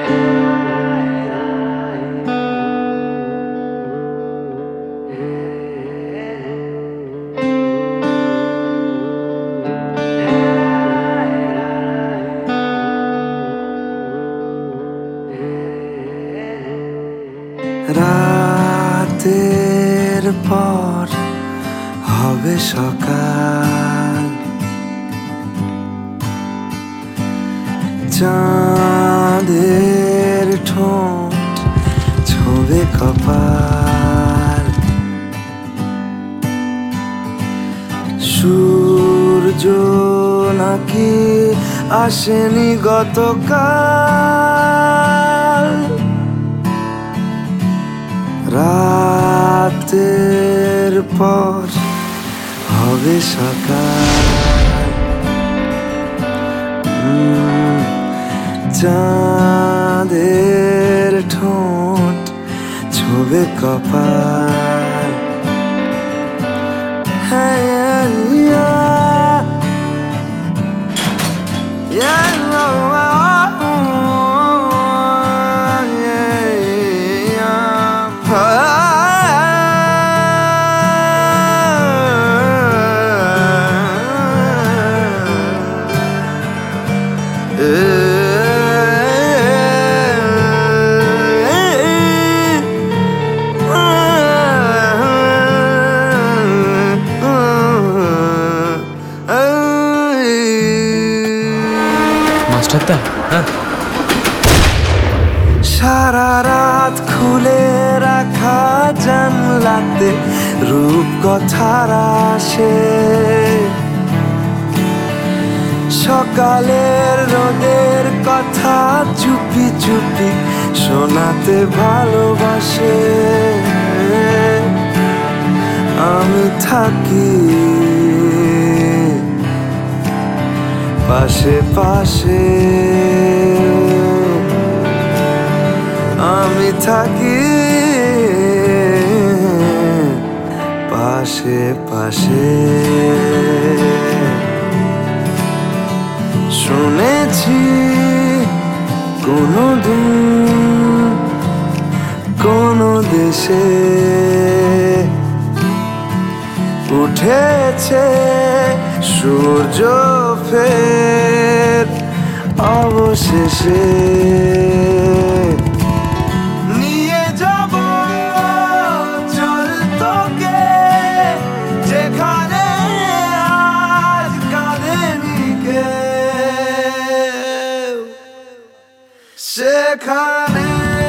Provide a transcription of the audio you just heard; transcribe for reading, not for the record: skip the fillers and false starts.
রাতের পর হবে সকাল, চাঁদের ঠোঁট ছোবে কপাল, সূর্য নাকি আসেনি গতকাল। রাতের পর হবে সকাল, চাঁদের ঠোঁট ছোবে কপাল। সারা রাত খুলে রাখা জানলাতে রূপ কথার আসে, সকালের রোদের কথা চুপি চুপি শোনাতে ভালোবাসে। আমি থাকি পাশে পাশে, আমি থাকি পাশে পাশে। শুনেছি কোনদিন কোনো দেশে উঠেছে সূর্য ফের অবশেষে। নিয়ে যাব চল তোকে যেখানে আজ কাঁদেনি কেউ, সেখানে